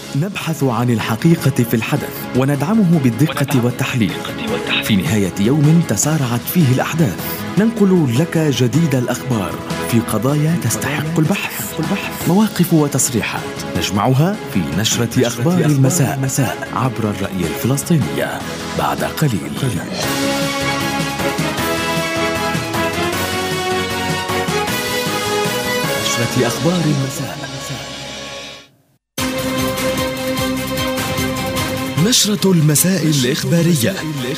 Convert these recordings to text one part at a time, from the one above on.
نبحث عن الحقيقة في الحدث وندعمه بالدقة والتحليل. في نهاية يوم تسارعت فيه الأحداث ننقل لك جديد الأخبار في قضايا تستحق البحث، مواقف وتصريحات نجمعها في نشرة أخبار المساء عبر الرأي الفلسطينية بعد قليل. نشرة أخبار المساء. نشرة المساء الإخبارية.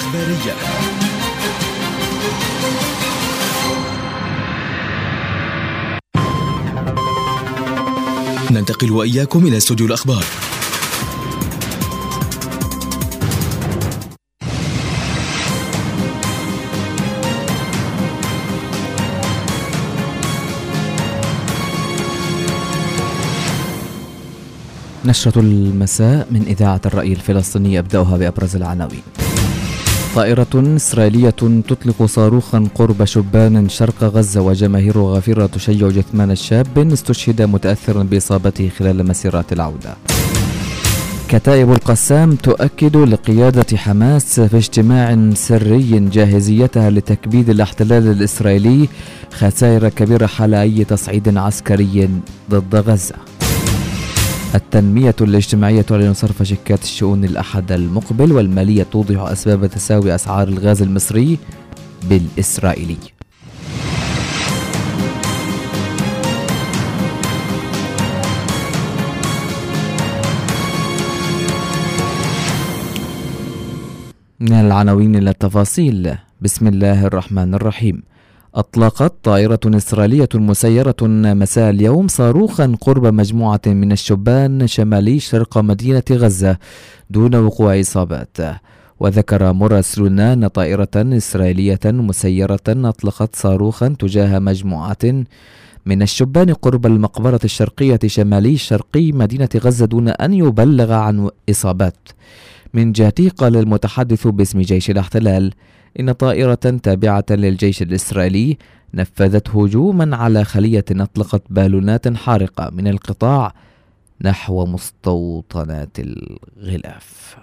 ننتقل وإياكم إلى استوديو الأخبار. نشرة المساء من إذاعة الرأي الفلسطيني، أبدأها بأبرز العناوين. طائرة إسرائيلية تطلق صاروخا قرب شبان شرق غزة وجماهير غفيرة تشيع جثمان شاب استشهد متأثرا بإصابته خلال مسيرات العودة. كتائب القسام تؤكد لقيادة حماس في اجتماع سري جاهزيتها لتكبيد الاحتلال الإسرائيلي خسائر كبيرة حال أي تصعيد عسكري ضد غزة. التنمية الاجتماعية تعلن صرف شيكات الشؤون الأحد المقبل، والمالية توضح أسباب تساوي أسعار الغاز المصري بالإسرائيلي. من العناوين إلى التفاصيل. بسم الله الرحمن الرحيم. أطلقت طائرة إسرائيلية مسيرة مساء اليوم صاروخا قرب مجموعة من الشبان شمالي شرق مدينة غزة دون وقوع إصابات. وذكر مراسلون أن طائرة إسرائيلية مسيرة أطلقت صاروخا تجاه مجموعة من الشبان قرب المقبرة الشرقية شمالي شرقي مدينة غزة دون أن يبلغ عن إصابات. من جهته قال المتحدث باسم جيش الاحتلال إن طائرة تابعة للجيش الإسرائيلي نفذت هجوما على خلية أطلقت بالونات حارقة من القطاع نحو مستوطنات الغلاف.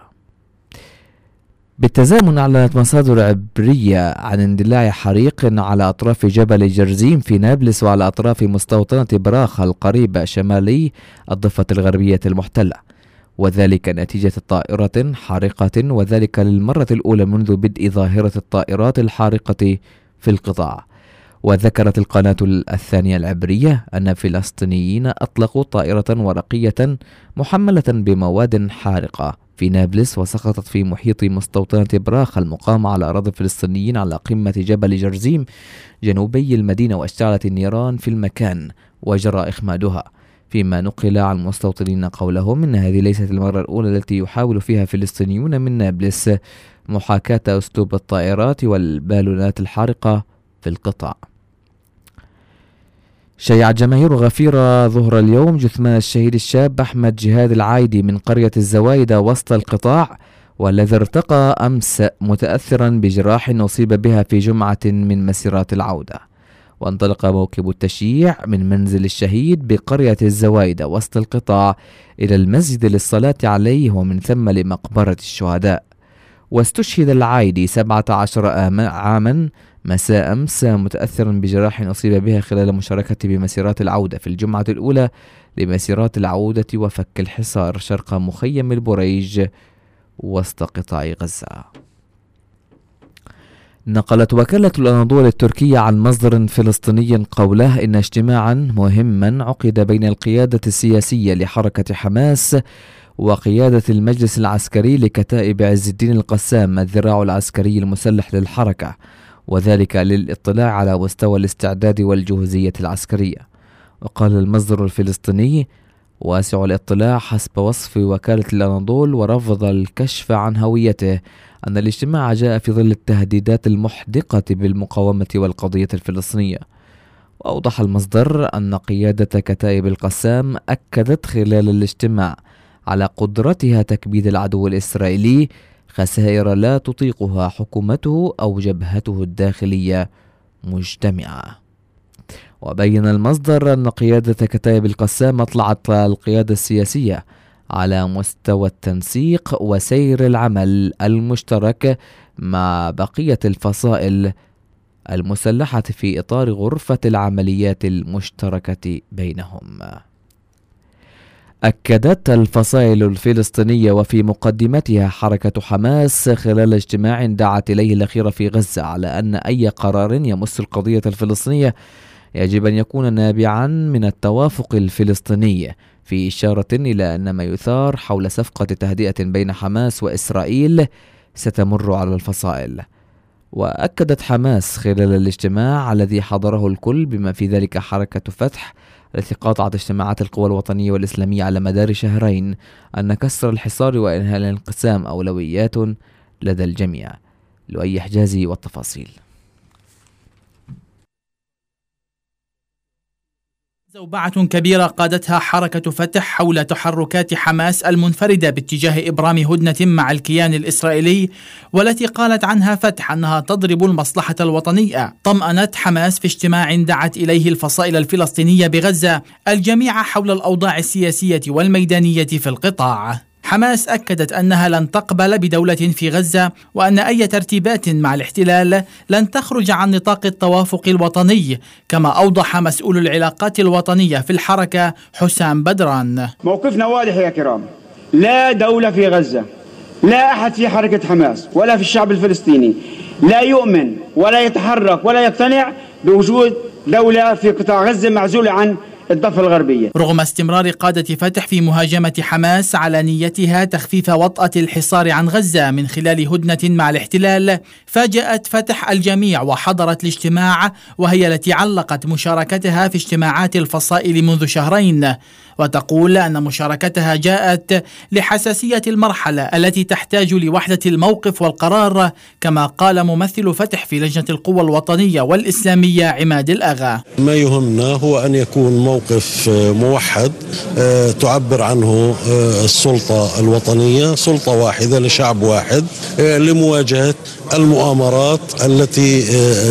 بالتزامن أعلنت مصادر عبرية عن اندلاع حريق على أطراف جبل جرزيم في نابلس وعلى أطراف مستوطنة براخة القريبة شمالي الضفة الغربية المحتلة، وذلك نتيجة طائرة حارقة، وذلك للمرة الأولى منذ بدء ظاهرة الطائرات الحارقة في القطاع. وذكرت القناة الثانية العبرية أن فلسطينيين أطلقوا طائرة ورقية محملة بمواد حارقة في نابلس وسقطت في محيط مستوطنة براخة المقامة على أراضي الفلسطينيين على قمة جبل جرزيم جنوبي المدينة، واشتعلت النيران في المكان وجرى إخمادها. فيما نقل عن مستوطنين قولهم إن هذه ليست المرة الأولى التي يحاول فيها فلسطينيون من نابلس محاكاة أسلوب الطائرات والبالونات الحارقة في القطاع. شيعت جماهير غفيرة ظهر اليوم جثمان الشهيد الشاب أحمد جهاد العايدي من قرية الزوايدة وسط القطاع، والذي ارتقى أمس متأثرا بجراح أصيب بها في جمعة من مسيرات العودة. وانطلق موكب التشييع من منزل الشهيد بقرية الزوايدة وسط القطاع إلى المسجد للصلاة عليه ومن ثم لمقبرة الشهداء. واستشهد العايدي 17 عاما مساء أمس متأثرا بجراح أصيب بها خلال مشاركته بمسيرات العودة في الجمعة الأولى لمسيرات العودة وفك الحصار شرق مخيم البريج وسط قطاع غزة. نقلت وكالة الأناضول التركية عن مصدر فلسطيني قوله إن اجتماعا مهما عقد بين القيادة السياسية لحركة حماس وقيادة المجلس العسكري لكتائب عز الدين القسام الذراع العسكري المسلح للحركة، وذلك للاطلاع على مستوى الاستعداد والجهوزية العسكرية. وقال المصدر الفلسطيني واسع الاطلاع حسب وصف وكالة الأناضول ورفض الكشف عن هويته أن الاجتماع جاء في ظل التهديدات المحدقة بالمقاومة والقضية الفلسطينية. وأوضح المصدر أن قيادة كتائب القسام أكدت خلال الاجتماع على قدرتها تكبيد العدو الإسرائيلي خسائر لا تطيقها حكومته أو جبهته الداخلية مجتمعة. وبين المصدر أن قيادة كتائب القسام أطلعت القيادة السياسية على مستوى التنسيق وسير العمل المشترك مع بقية الفصائل المسلحة في إطار غرفة العمليات المشتركة بينهم. أكدت الفصائل الفلسطينية وفي مقدمتها حركة حماس خلال اجتماع دعت إليه الأخيرة في غزة على أن أي قرار يمس القضية الفلسطينية يجب أن يكون نابعا من التوافق الفلسطيني، في إشارة إلى أن ما يثار حول صفقة تهدئة بين حماس وإسرائيل ستمر على الفصائل. وأكدت حماس خلال الاجتماع الذي حضره الكل بما في ذلك حركة فتح التي قاطعت اجتماعات القوى الوطنية والإسلامية على مدار شهرين أن كسر الحصار وإنهاء الانقسام أولويات لدى الجميع. لؤي حجازي والتفاصيل. زوبعة كبيرة قادتها حركة فتح حول تحركات حماس المنفردة باتجاه إبرام هدنة مع الكيان الإسرائيلي، والتي قالت عنها فتح أنها تضرب المصلحة الوطنية. طمأنت حماس في اجتماع دعت إليه الفصائل الفلسطينية بغزة الجميع حول الأوضاع السياسية والميدانية في القطاع. حماس أكدت أنها لن تقبل بدولة في غزة، وأن أي ترتيبات مع الاحتلال لن تخرج عن نطاق التوافق الوطني، كما أوضح مسؤول العلاقات الوطنية في الحركة حسام بدران. موقفنا واضح يا كرام، لا دولة في غزة، لا أحد في حركة حماس ولا في الشعب الفلسطيني لا يؤمن ولا يتحرك ولا يقتنع بوجود دولة في قطاع غزة معزولة عن الضفة الغربية. رغم استمرار قادة فتح في مهاجمة حماس على نيتها تخفيف وطأة الحصار عن غزة من خلال هدنة مع الاحتلال، فاجأت فتح الجميع وحضرت الاجتماع، وهي التي علقت مشاركتها في اجتماعات الفصائل منذ شهرين، وتقول أن مشاركتها جاءت لحساسية المرحلة التي تحتاج لوحدة الموقف والقرار، كما قال ممثل فتح في لجنة القوى الوطنية والإسلامية عماد الأغا. ما يهمنا هو أن يكون موقف موحد تعبر عنه السلطة الوطنية، سلطة واحدة لشعب واحد، لمواجهة المؤامرات التي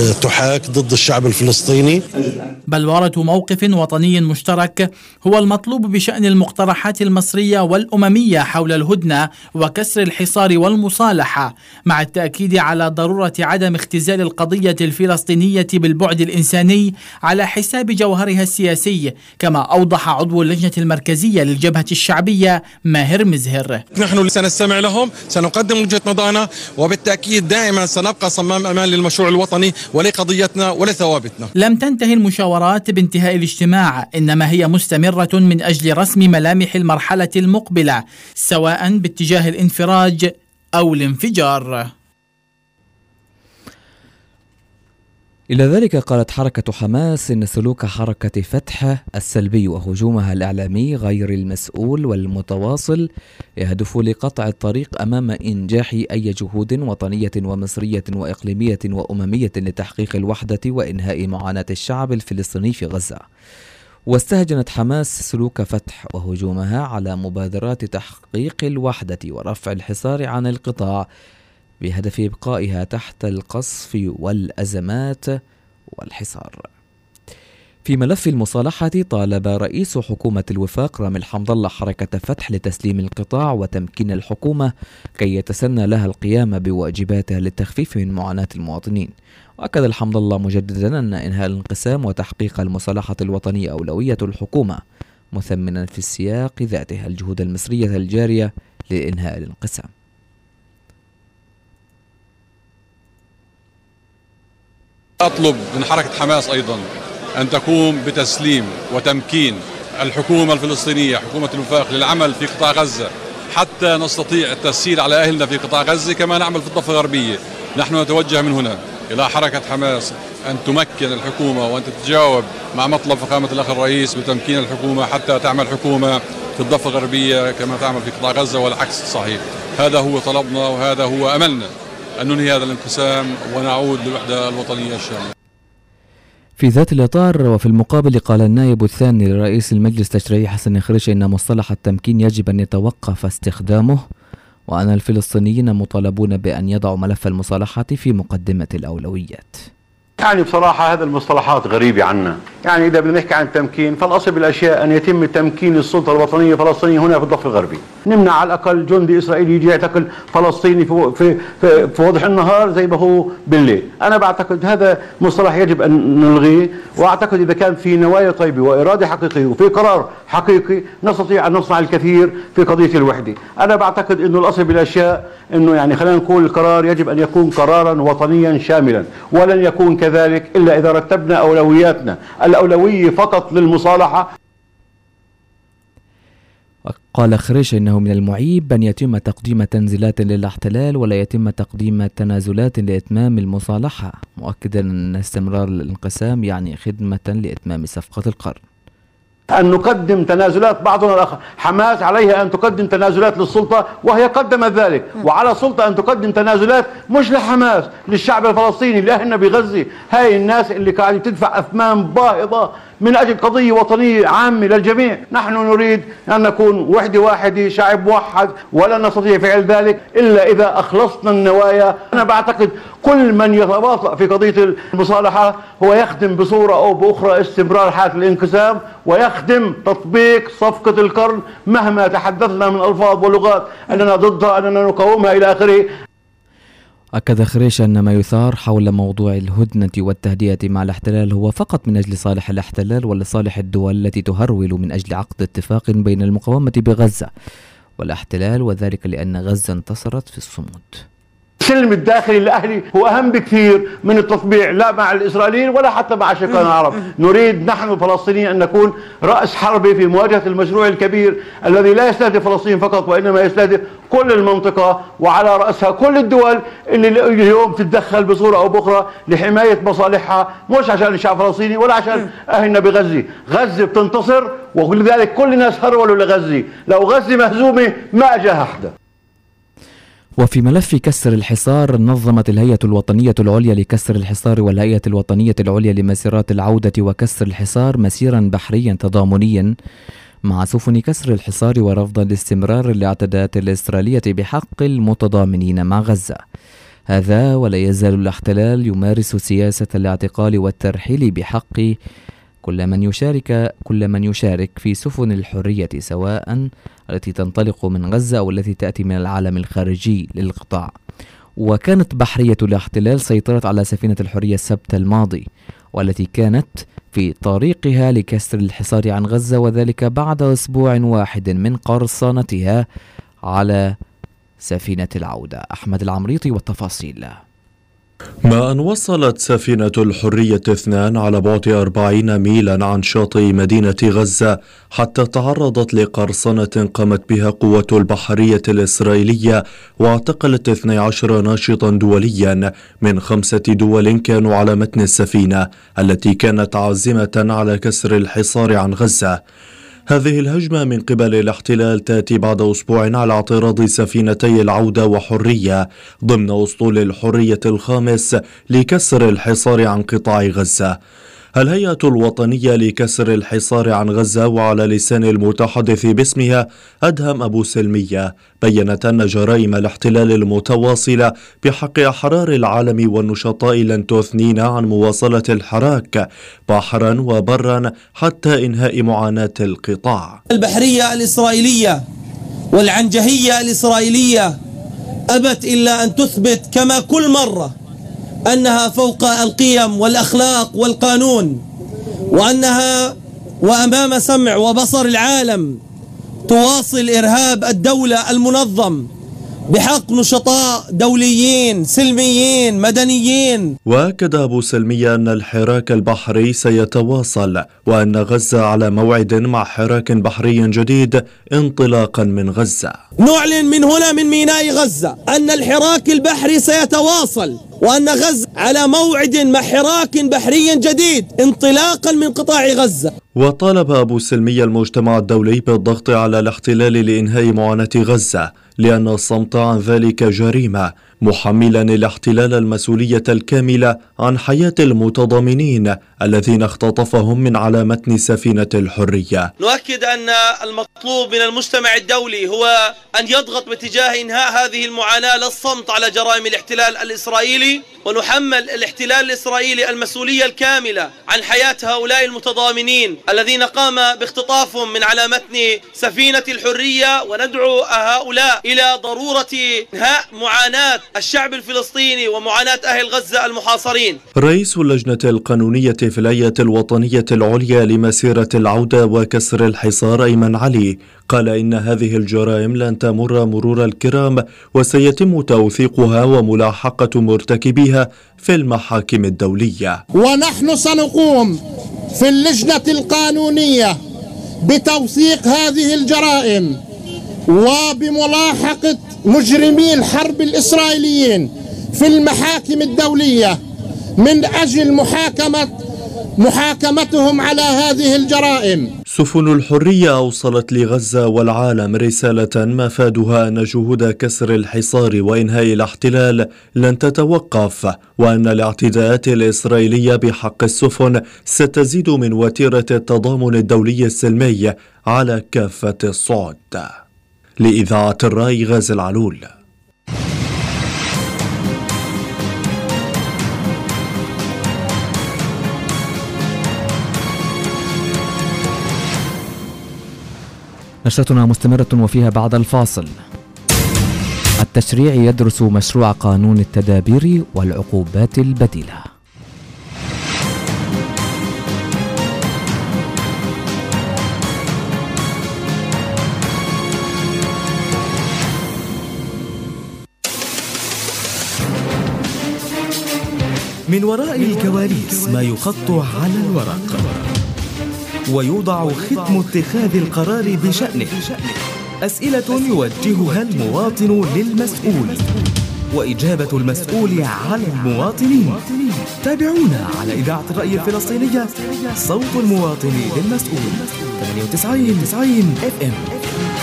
تحاك ضد الشعب الفلسطيني. بلورة موقف وطني مشترك هو المطلوب بشأن المقترحات المصرية والأممية حول الهدنة وكسر الحصار والمصالحة، مع التأكيد على ضرورة عدم اختزال القضية الفلسطينية بالبعد الإنساني على حساب جوهرها السياسي، كما أوضح عضو اللجنة المركزية للجبهة الشعبية ماهر مزهر. نحن سنستمع لهم، سنقدم وجهة نظرنا، وبالتأكيد دائما سنبقى صمام أمان للمشروع الوطني ولقضيتنا ولثوابتنا. لم تنتهي المشاورات بانتهاء الاجتماع، إنما هي مستمرة من أجل رسم ملامح المرحلة المقبلة، سواء باتجاه الانفراج أو الانفجار. إلى ذلك قالت حركة حماس إن سلوك حركة فتح السلبي وهجومها الإعلامي غير المسؤول والمتواصل يهدف لقطع الطريق أمام إنجاح أي جهود وطنية ومصرية وإقليمية وأممية لتحقيق الوحدة وإنهاء معاناة الشعب الفلسطيني في غزة. واستهجنت حماس سلوك فتح وهجومها على مبادرات تحقيق الوحدة ورفع الحصار عن القطاع بهدف إبقائها تحت القصف والأزمات والحصار. في ملف المصالحة طالب رئيس حكومة الوفاق رامي الحمد الله حركة فتح لتسليم القطاع وتمكين الحكومة كي يتسنى لها القيام بواجباتها للتخفيف من معاناة المواطنين. وأكد الحمد الله مجددا أن إنهاء الانقسام وتحقيق المصالحة الوطنية أولوية الحكومة، مثمنا في السياق ذاته الجهود المصرية الجارية لإنهاء الانقسام. أطلب من حركة حماس أيضا أن تقوم بتسليم وتمكين الحكومة الفلسطينية حكومة الوفاق للعمل في قطاع غزة حتى نستطيع التسهيل على أهلنا في قطاع غزة كما نعمل في الضفة الغربية. نحن نتوجه من هنا إلى حركة حماس أن تمكن الحكومة وأن تتجاوب مع مطلب فخامة الأخ الرئيس بتمكين الحكومة حتى تعمل حكومة في الضفة الغربية كما تعمل في قطاع غزة والعكس صحيح. هذا هو طلبنا وهذا هو أملنا، أن ننهي هذا الانقسام ونعود للوحدة الوطنية الشاملة. في ذات الإطار وفي المقابل قال النائب الثاني لرئيس المجلس التشريعي حسن خريشي إن مصطلح التمكين يجب أن يتوقف استخدامه، وأن الفلسطينيين مطالبون بأن يضعوا ملف المصالحة في مقدمة الأولويات. يعني بصراحة هذه المصطلحات غريبة عنا. يعني إذا بدنا نحكي عن التمكين فالأصل بالأشياء أن يتم تمكين السلطة الوطنية الفلسطينية هنا في الضفة الغربي. نمنع على الأقل جندي إسرائيلي يجي يعتقل فلسطيني في وضح النهار زي ما هو بالليل. أنا بعتقد هذا مصطلح يجب أن نلغيه، وأعتقد إذا كان في نوايا طيبة وإرادة حقيقية وفي قرار حقيقي نستطيع أن نصنع الكثير في قضية الوحدة. أنا بعتقد إنه الأصل بالأشياء إنه يعني خلينا نقول القرار يجب أن يكون قرارا وطنيا شاملا، ولن يكون كذلك إلا إذا رتبنا أولوياتنا. الأولوية فقط للمصالحة. قال خريش إنه من المعيب أن يتم تقديم تنزيلات للاحتلال ولا يتم تقديم تنازلات لإتمام المصالحة، مؤكدا أن استمرار الانقسام يعني خدمة لإتمام صفقة القرن. أن نقدم تنازلات بعضنا الآخر. حماس عليها أن تقدم تنازلات للسلطة وهي قدمت ذلك، وعلى السلطة أن تقدم تنازلات مش لحماس، للشعب الفلسطيني اللي أهلنا بغزة. هاي الناس اللي قاعدة تدفع أثمان باهظة من أجل قضية وطنية عامة للجميع. نحن نريد أن نكون وحدة واحدة، شعب موحد، ولا نستطيع فعل ذلك إلا إذا أخلصنا النوايا. أنا بعتقد كل من يتواطأ في قضية المصالحة هو يخدم بصورة أو بأخرى استمرار حالة الانقسام، ويخدم تطبيق صفقة القرن مهما تحدثنا من ألفاظ ولغات أننا ضدها، أننا نقاومها إلى آخره. أكد خريش أن ما يثار حول موضوع الهدنة والتهدئة مع الاحتلال هو فقط من أجل صالح الاحتلال ولصالح الدول التي تهرول من أجل عقد اتفاق بين المقاومة بغزة والاحتلال، وذلك لأن غزة انتصرت في الصمود. السلم الداخلي الأهلي هو أهم بكثير من التطبيع لا مع الإسرائيليين ولا حتى مع شقائنا العرب. نريد نحن الفلسطينيين أن نكون رأس حربة في مواجهة المشروع الكبير الذي لا يستهدف فلسطين فقط وإنما يستهدف كل المنطقة، وعلى رأسها كل الدول اللي اليوم تتدخل بصورة أو بأخرى لحماية مصالحها، مش عشان الشعب الفلسطيني ولا عشان أهلنا بغزة. غزة بتنتصر، ولذلك كل الناس هرولوا لغزة. لو غزة مهزومة ما أجاها أحدا. وفي ملف كسر الحصار، نظمت الهيئة الوطنية العليا لكسر الحصار والهيئة الوطنية العليا لمسيرات العودة وكسر الحصار مسيرا بحريا تضامنيا مع سفن كسر الحصار ورفضا لاستمرار الاعتداءات الإسرائيلية بحق المتضامنين مع غزة. هذا ولا يزال الاحتلال يمارس سياسة الاعتقال والترحيل بحق كل من يشارك في سفن الحرية، سواء التي تنطلق من غزة أو التي تأتي من العالم الخارجي للقطاع. وكانت بحرية الاحتلال سيطرت على سفينة الحرية السبت الماضي، والتي كانت في طريقها لكسر الحصار عن غزة، وذلك بعد أسبوع واحد من قرصنتها على سفينة العودة. أحمد العمريطي والتفاصيل. ما أن وصلت سفينة الحرية 2 على بعد 40 ميلا عن شاطئ مدينة غزة حتى تعرضت لقرصنة قامت بها قوة البحرية الإسرائيلية واعتقلت 12 ناشطا دوليا من 5 دول كانوا على متن السفينة التي كانت عازمة على كسر الحصار عن غزة. هذه الهجمة من قبل الاحتلال تأتي بعد أسبوع على اعتراض سفينتي العودة وحرية ضمن أسطول الحرية الخامس لكسر الحصار عن قطاع غزة. الهيئة الوطنية لكسر الحصار عن غزة وعلى لسان المتحدث باسمها أدهم أبو سلمية بيّنت أن جرائم الاحتلال المتواصلة بحق أحرار العالم والنشطاء لن تثنينا عن مواصلة الحراك بحرا وبرا حتى إنهاء معاناة القطاع. البحرية الإسرائيلية والعنجهية الإسرائيلية أبت إلا أن تثبت كما كل مرة أنها فوق القيم والأخلاق والقانون، وأنها وأمام سمع وبصر العالم تواصل إرهاب الدولة المنظم بحق نشطاء دوليين سلميين مدنيين. وأكد أبو سلمية أن الحراك البحري سيتواصل وأن غزة على موعد مع حراك بحري جديد انطلاقا من غزة. نعلن من هنا من ميناء غزة أن الحراك البحري سيتواصل وأن غزة على موعد مع حراك بحري جديد انطلاقا من قطاع غزة. وطالب أبو سلمية المجتمع الدولي بالضغط على الاحتلال لإنهاء معاناة غزة لأن الصمت عن ذلك جريمة، محملا الاحتلال المسؤولية الكاملة عن حياة المتضامنين الذين اختطفهم من على متن سفينة الحرية. نؤكد أن المطلوب من المجتمع الدولي هو أن يضغط باتجاه إنهاء هذه المعاناة، لا الصمت على جرائم الاحتلال الإسرائيلي، ونحمل الاحتلال الإسرائيلي المسؤولية الكاملة عن حياة هؤلاء المتضامنين الذين قام باختطافهم من على متن سفينة الحرية، وندعو هؤلاء إلى ضرورة إنهاء معاناة الشعب الفلسطيني ومعاناة أهل غزة المحاصرين. رئيس اللجنة القانونية في الهيئة الوطنية العليا لمسيرة العودة وكسر الحصار أيمن علي قال إن هذه الجرائم لن تمر مرور الكرام وسيتم توثيقها وملاحقة مرتكبيها في المحاكم الدولية. ونحن سنقوم في اللجنة القانونية بتوثيق هذه الجرائم وبملاحقة مجرمي الحرب الإسرائيليين في المحاكم الدولية من أجل محاكمتهم على هذه الجرائم. سفن الحرية أوصلت لغزة والعالم رسالة مفادها أن جهود كسر الحصار وإنهاء الاحتلال لن تتوقف، وأن الاعتداءات الإسرائيلية بحق السفن ستزيد من وتيرة التضامن الدولي السلمي على كافة الصعد. لإذاعة الرأي غازي العلول. نشرتنا مستمرة وفيها بعد الفاصل. التشريع يدرس مشروع قانون التدابير والعقوبات البديلة. من وراء الكواليس ما يخط على الورق ويوضع ختم اتخاذ القرار بشأنه. أسئلة يوجهها المواطن للمسؤول وإجابة المسؤول على المواطنين. تابعونا على إذاعة الرأي الفلسطينية، صوت المواطن للمسؤول، 98 FM.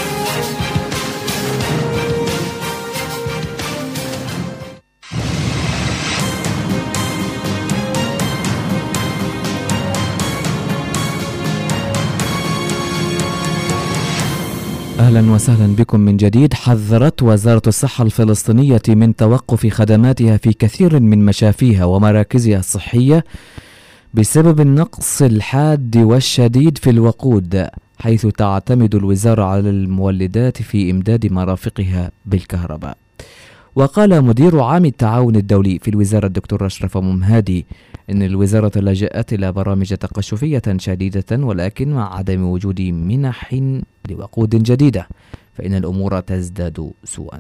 أهلا وسهلا بكم من جديد. حذرت وزارة الصحة الفلسطينية من توقف خدماتها في كثير من مشافيها ومراكزها الصحية بسبب النقص الحاد والشديد في الوقود، حيث تعتمد الوزارة على المولدات في إمداد مرافقها بالكهرباء. وقال مدير عام التعاون الدولي في الوزارة الدكتور أشرف ممهادي إن الوزارة لجأت إلى برامج تقشفية شديدة، ولكن مع عدم وجود منح لوقود جديدة فإن الأمور تزداد سوءا.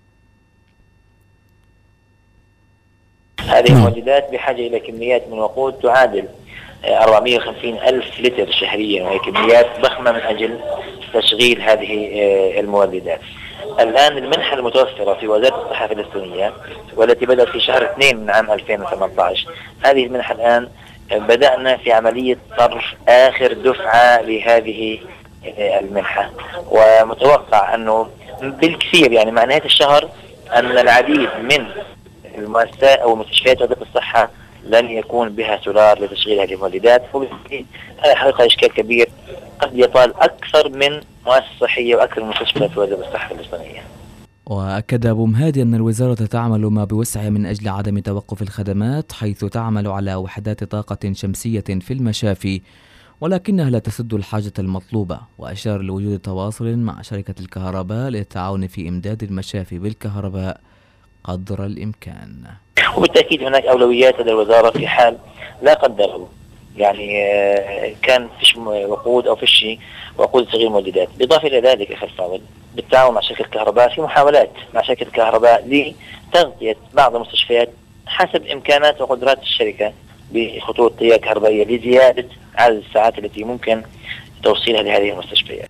هذه المولدات بحاجة إلى كميات من الوقود تعادل 450 ألف لتر شهريا، وهي كميات ضخمة من أجل تشغيل هذه المولدات. الآن المنحة المتوفرة في وزارة الصحة الفلسطينية والتي بدأت في شهر 2 من عام 2018، هذه المنحة الآن بدأنا في عملية صرف آخر دفعة لهذه المنحة، ومتوقع أنه بالكثير يعني مع نهاية الشهر أن العديد من المؤسسات أو مستشفيات وزارة الصحة لن يكون بها سولار لتشغيل هذه المولدات. وبالتالي هذا حقيقة إشكال كبير قد يطال أكثر من مؤسسة صحية وأكثر من مستشفى في وزارة الصحة الفلسطينية. وأكد أبو مهادي أن الوزارة تعمل ما بوسعها من أجل عدم توقف الخدمات، حيث تعمل على وحدات طاقة شمسية في المشافي، ولكنها لا تسد الحاجة المطلوبة. وأشار لوجود تواصل مع شركة الكهرباء للتعاون في إمداد المشافي بالكهرباء قدر الإمكان. وبالتأكيد هناك أولويات لدى الوزارة في حال لا قدر الله يعني كان فيش وقود أو فيش وقود تشغيل مولدات. بالإضافة إلى ذلك أخي الفاضل، بالتعاون مع شركة الكهرباء في محاولات مع شركة الكهرباء لتغطية بعض المستشفيات حسب إمكانات وقدرات الشركة بخطوط تيار كهربائية لزيادة عدد الساعات التي ممكن توصيلها لهذه المستشفيات.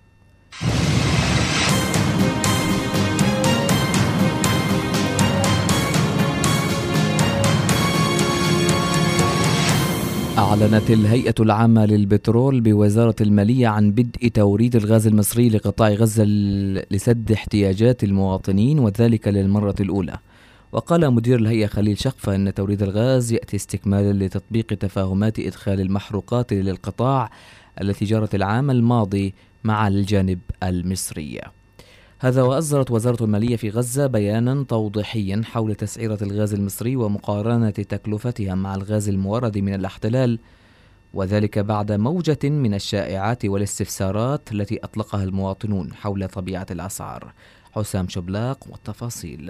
أعلنت الهيئة العامة للبترول بوزارة المالية عن بدء توريد الغاز المصري لقطاع غزة لسد احتياجات المواطنين، وذلك للمرة الأولى. وقال مدير الهيئة خليل شقفة أن توريد الغاز يأتي استكمالا لتطبيق تفاهمات إدخال المحروقات للقطاع التي جرت العام الماضي مع الجانب المصري. هذا وأصدرت وزارة المالية في غزة بيانا توضيحيا حول تسعيرة الغاز المصري ومقارنة تكلفتها مع الغاز المورد من الاحتلال، وذلك بعد موجة من الشائعات والاستفسارات التي أطلقها المواطنون حول طبيعة الأسعار. حسام شبلاق والتفاصيل.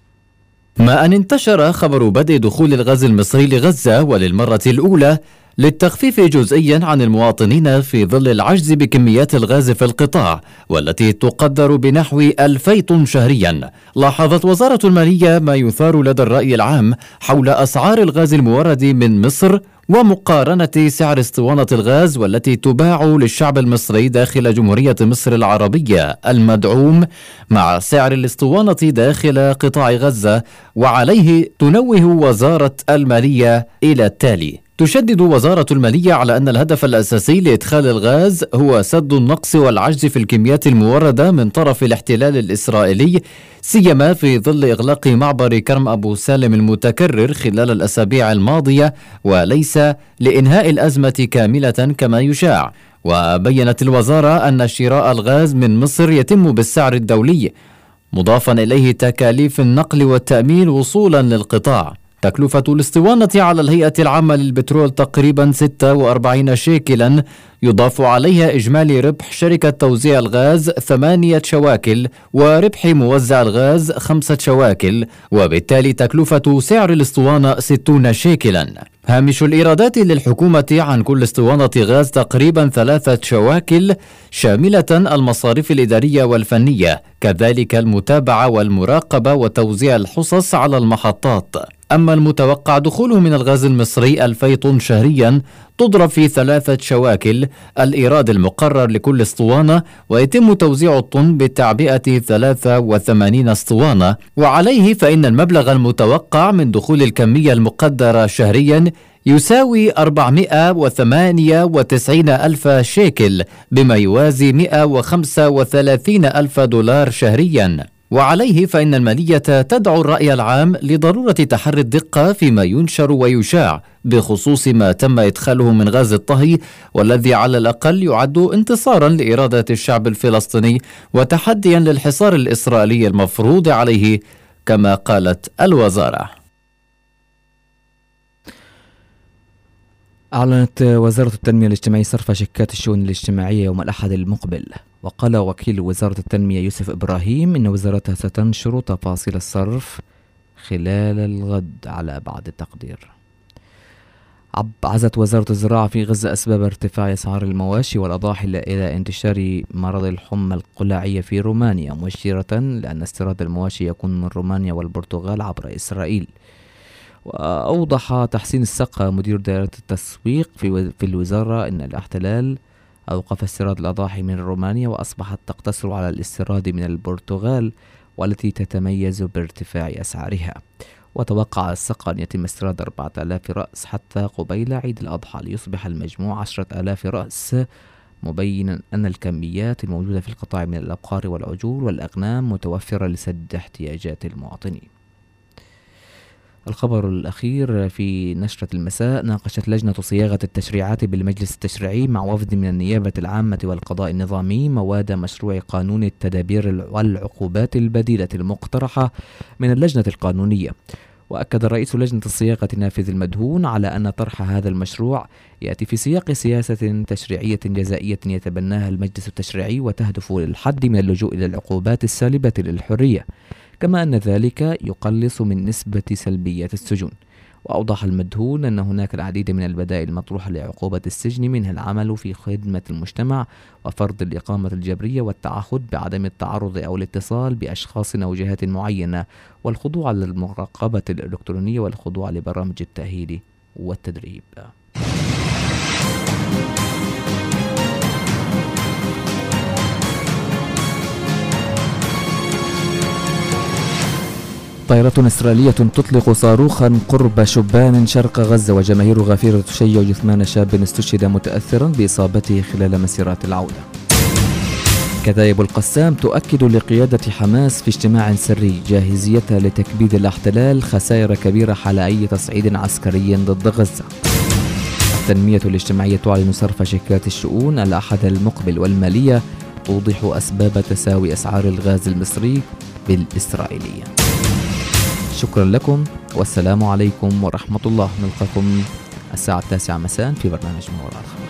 ما أن انتشر خبر بدء دخول الغاز المصري لغزة وللمرة الأولى للتخفيف جزئيا عن المواطنين في ظل العجز بكميات الغاز في القطاع والتي تقدر بنحو 2000 طن شهريا، لاحظت وزارة المالية ما يثار لدى الرأي العام حول أسعار الغاز المورد من مصر ومقارنة سعر اسطوانة الغاز والتي تباع للشعب المصري داخل جمهورية مصر العربية المدعوم مع سعر الاسطوانة داخل قطاع غزة. وعليه تنوه وزارة المالية إلى التالي: تشدد وزارة المالية على أن الهدف الأساسي لإدخال الغاز هو سد النقص والعجز في الكميات الموردة من طرف الاحتلال الإسرائيلي، سيما في ظل إغلاق معبر كرم أبو سالم المتكرر خلال الأسابيع الماضية، وليس لإنهاء الأزمة كاملة كما يشاع. وبيّنت الوزارة أن شراء الغاز من مصر يتم بالسعر الدولي، مضافا إليه تكاليف النقل والتأمين وصولا للقطاع. تكلفة الاسطوانة على الهيئة العامة للبترول تقريبا 46 شيكلا، يضاف عليها إجمالي ربح شركة توزيع الغاز 8 شواكل وربح موزع الغاز 5 شواكل، وبالتالي تكلفة سعر الاسطوانة 60 شيكلا. هامش الإيرادات للحكومة عن كل اسطوانة غاز تقريبا 3 شواكل، شاملة المصاريف الإدارية والفنية، كذلك المتابعة والمراقبة وتوزيع الحصص على المحطات. أما المتوقع دخوله من الغاز المصري 2000 طن شهريا تضرب في 3 شواكل الإيراد المقرر لكل اسطوانة، ويتم توزيع الطن بتعبئة 83 اسطوانة. وعليه فإن المبلغ المتوقع من دخول الكمية المقدرة شهريا يساوي 498 ألف شيكل، بما يوازي 135 ألف دولار شهريا. وعليه فإن المالية تدعو الرأي العام لضرورة تحري الدقة فيما ينشر ويشاع بخصوص ما تم إدخاله من غاز الطهي، والذي على الأقل يعد انتصارا لإرادة الشعب الفلسطيني وتحديا للحصار الإسرائيلي المفروض عليه كما قالت الوزارة. أعلنت وزارة التنمية الاجتماعية صرف شيكات الشؤون الاجتماعية يوم الأحد المقبل. وقال وكيل وزارة التنمية يوسف إبراهيم إن وزارتها ستنشر تفاصيل الصرف خلال الغد على بعد التقدير. عزت وزارة الزراعة في غزة أسباب ارتفاع أسعار المواشي والأضاحي إلى انتشار مرض الحمى القلاعية في رومانيا، مشيرة لأن استيراد المواشي يكون من رومانيا والبرتغال عبر إسرائيل. وأوضح تحسين السقا مدير دائرة التسويق في الوزارة أن الاحتلال أوقف استيراد الأضاحي من رومانيا وأصبحت تقتصر على الاستيراد من البرتغال والتي تتميز بارتفاع أسعارها. وتوقع السقا أن يتم استيراد 4000 رأس حتى قبيل عيد الأضحى ليصبح المجموع 10,000 رأس، مبينا أن الكميات الموجودة في القطاع من الأبقار والعجول والأغنام متوفرة لسد احتياجات المواطنين. الخبر الأخير في نشرة المساء: ناقشت لجنة صياغة التشريعات بالمجلس التشريعي مع وفد من النيابة العامة والقضاء النظامي مواد مشروع قانون التدابير والعقوبات البديلة المقترحة من اللجنة القانونية. وأكد رئيس لجنة الصياغة نافذ المدهون على أن طرح هذا المشروع يأتي في سياق سياسة تشريعية جزائية يتبناها المجلس التشريعي وتهدف للحد من اللجوء إلى العقوبات السالبة للحرية، كما أن ذلك يقلص من نسبة سلبيات السجون. وأوضح المدهون أن هناك العديد من البدائل المطروحة لعقوبة السجن، منها العمل في خدمة المجتمع وفرض الإقامة الجبرية والتعهد بعدم التعرض أو الاتصال بأشخاص أو جهات معينة، والخضوع للمراقبة الإلكترونية والخضوع لبرامج التأهيل والتدريب. طائرة إسرائيلية تطلق صاروخا قرب شبان شرق غزة، وجماهير غفيرة تشيع جثمان شاب استشهد متأثرا بإصابته خلال مسيرات العودة. كتائب القسام تؤكد لقيادة حماس في اجتماع سري جاهزيتها لتكبيد الاحتلال، خسائر كبيرة حال أي تصعيد عسكري ضد غزة. التنمية الاجتماعية تعلن صرف شيكات الشؤون الأحد المقبل، والمالية توضح أسباب تساوي أسعار الغاز المصري بالإسرائيلية. شكرا لكم والسلام عليكم ورحمة الله. نلقاكم الساعة 9 مساء في برنامج ما وراء الخبر.